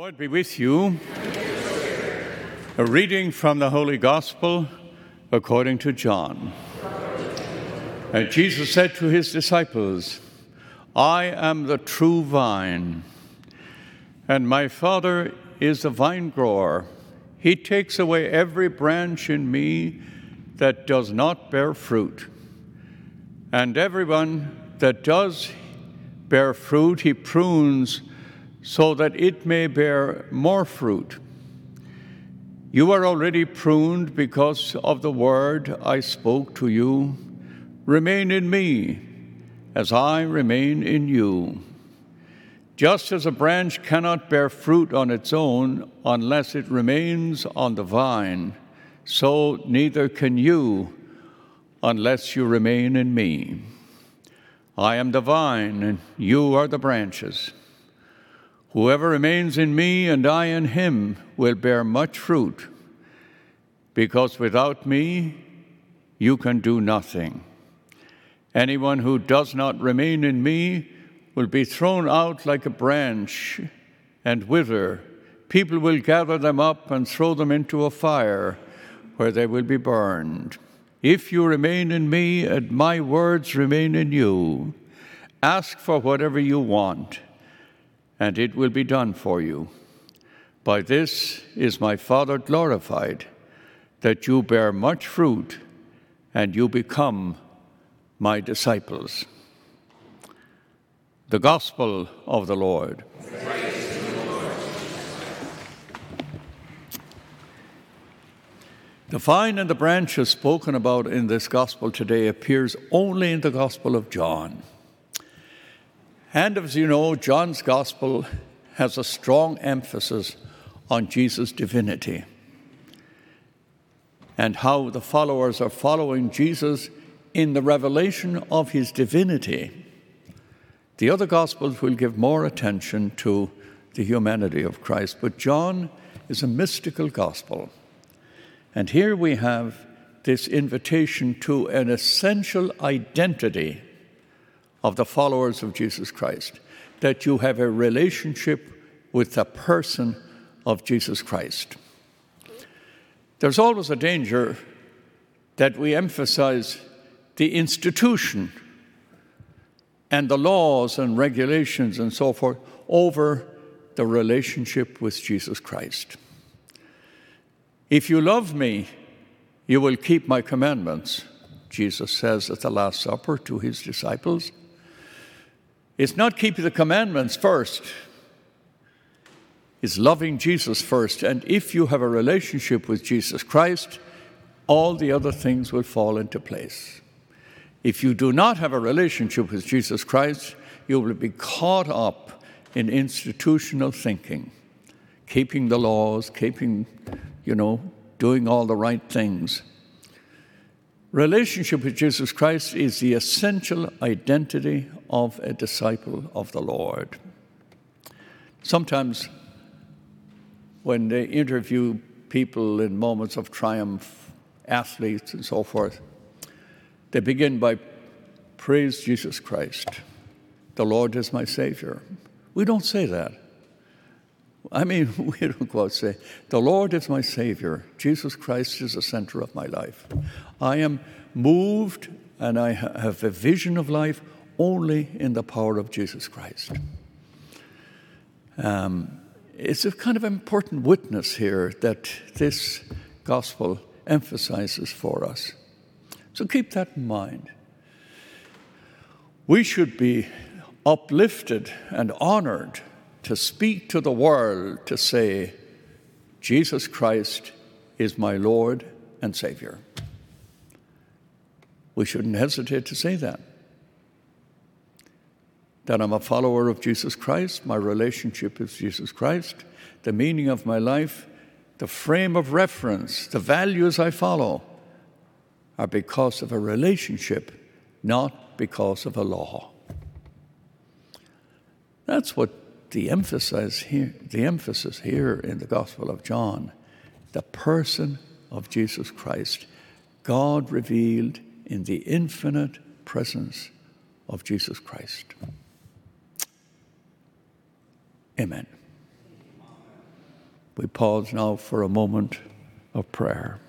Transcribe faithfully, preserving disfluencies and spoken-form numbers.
Lord be with you. A reading from the Holy Gospel according to John. And Jesus said to his disciples, I am the true vine, and my Father is the vine grower. He takes away every branch in me that does not bear fruit. And everyone that does bear fruit, he prunes so that it may bear more fruit. You are already pruned because of the word I spoke to you. Remain in me, as I remain in you. Just as a branch cannot bear fruit on its own unless it remains on the vine, so neither can you unless you remain in me. I am the vine, and you are the branches. Whoever remains in me and I in him will bear much fruit, because without me you can do nothing. Anyone who does not remain in me will be thrown out like a branch and wither. People will gather them up and throw them into a fire where they will be burned. If you remain in me and my words remain in you, ask for whatever you want, and it will be done for you. By this is my Father glorified, that you bear much fruit and you become my disciples. The Gospel of the Lord. Praise to the Lord. The vine and the branches spoken about in this Gospel today appears only in the Gospel of John. And as you know, John's Gospel has a strong emphasis on Jesus' divinity and how the followers are following Jesus in the revelation of his divinity. The other Gospels will give more attention to the humanity of Christ, but John is a mystical Gospel. And here we have this invitation to an essential identity of the followers of Jesus Christ, that you have a relationship with the person of Jesus Christ. There's always a danger that we emphasize the institution and the laws and regulations and so forth over the relationship with Jesus Christ. If you love me, you will keep my commandments, Jesus says at the Last Supper to his disciples. It's not keeping the commandments first. It's loving Jesus first. And if you have a relationship with Jesus Christ, all the other things will fall into place. If you do not have a relationship with Jesus Christ, you will be caught up in institutional thinking, keeping the laws, keeping, you know, doing all the right things. Relationship with Jesus Christ is the essential identity of a disciple of the Lord. Sometimes when they interview people in moments of triumph, athletes and so forth, they begin by, praise Jesus Christ. The Lord is my Savior. We don't say that. I mean, we don't go out and say, the Lord is my Savior. Jesus Christ is the center of my life. I am moved and I have a vision of life only in the power of Jesus Christ. Um, it's a kind of important witness here that this gospel emphasizes for us. So keep that in mind. We should be uplifted and honored to speak to the world, to say, Jesus Christ is my Lord and Savior. We shouldn't hesitate to say that. That I'm a follower of Jesus Christ, my relationship is Jesus Christ, the meaning of my life, the frame of reference, the values I follow are because of a relationship, not because of a law. That's what the emphasis here, the emphasis here in the Gospel of John, the person of Jesus Christ, God revealed in the infinite presence of Jesus Christ. Amen. We pause now for a moment of prayer.